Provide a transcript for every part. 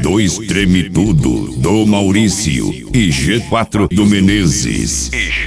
G2 treme tudo do Maurício e G4 do Menezes.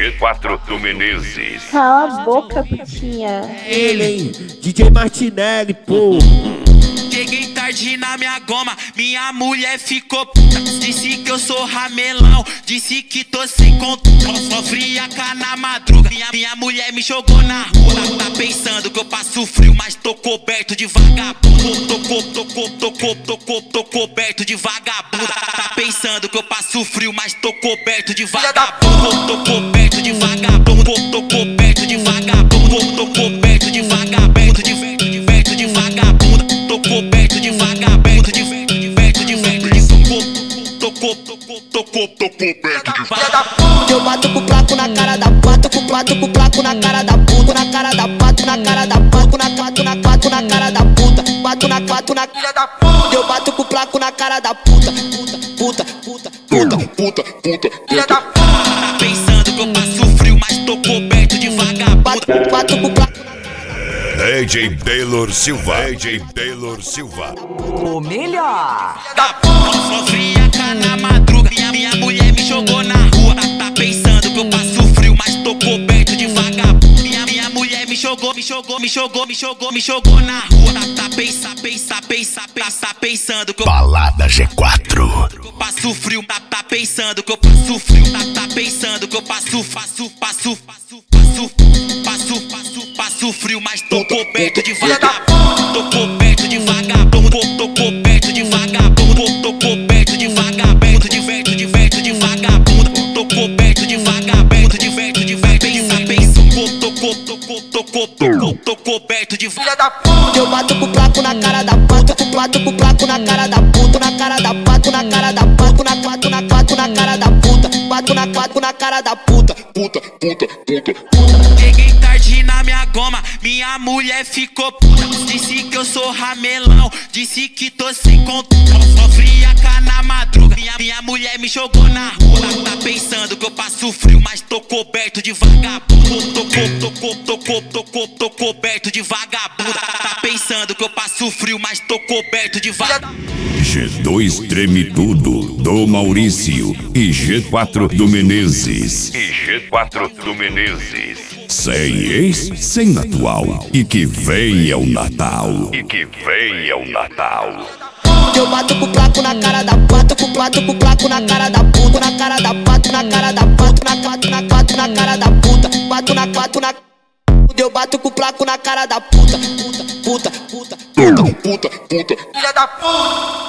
Cala a boca, putinha. Ele, hein? DJ Martinelli, pô. Cheguei tarde na minha goma, minha mulher ficou puta. Disse que eu sou ramelão, disse que tô sem conta. Sofria cá na madruga, minha mulher me jogou na rua. Tá pensando que eu passo frio, mas tô coberto de vagabundo. Tô coberto de vagabundo. Tá pensando que eu passo frio, mas tô coberto de vagabundo. Tô coberto de vagabundo. Tô coberto de vagabundo. Tô coberto de vagabundo. De vagabundo. Tô coberto de vagabundo. De coberto de tô coberto de vagabundo. Eu bato com o placo na cara da pato, com o placo na cara da puta, na cara da pato, na cara da pato, na pato na cara da puta, bato na pato na filha da puta. Eu bato com o placo na cara da puta, filha da puta. Tá pensando que eu passo frio, mas tô coberto de vagabundo. Bato com o placo. DJ Taylor Silva. O melhor. Sofria cá na madruga, minha mulher me jogou na rua. Tá pensando que eu passo frio, mas tô coberto de vagabundo. Minha mulher me jogou na rua. Tá pensando que eu Balada G4. passo frio, tá pensando que eu passo frio, tá pensando que eu passo frio, mas tô coberto de vagabundo. Tô coberto de vagabundo. Tô coberto de vagabundo. Tô coberto de vagabundo. Diverto de vagabundo. Tô coberto de vagabundo. Diverto de tô coberto de Filha da puta. Eu bato com o placo na cara da puta, bato com o placo na cara da puta, na cara da pato, na cara da pato, na pato na cara da puta, bato na pato na cara da puta. Cheguei tarde na minha goma, minha mulher ficou puta. Disse que eu sou ramelão, disse que tô sem conta. Sofria cá na madruga, minha mulher me jogou na rua. Tá pensando que eu passo frio, mas tô coberto de vagabundo. Tô coberto de vagabundo. Tá pensando que eu passo frio, mas tô coberto de vagabundo. G2 treme tudo do Maurício e G4 do Menezes. Sem ex, sem atual. E que venha o Natal. Eu bato com o placo na cara da pato, com o placo na cara da puta, na cara da pato, na cara da pato, na pato na cara da puta, bato na pato na. Eu bato com o placo na cara da puta, filha da puta.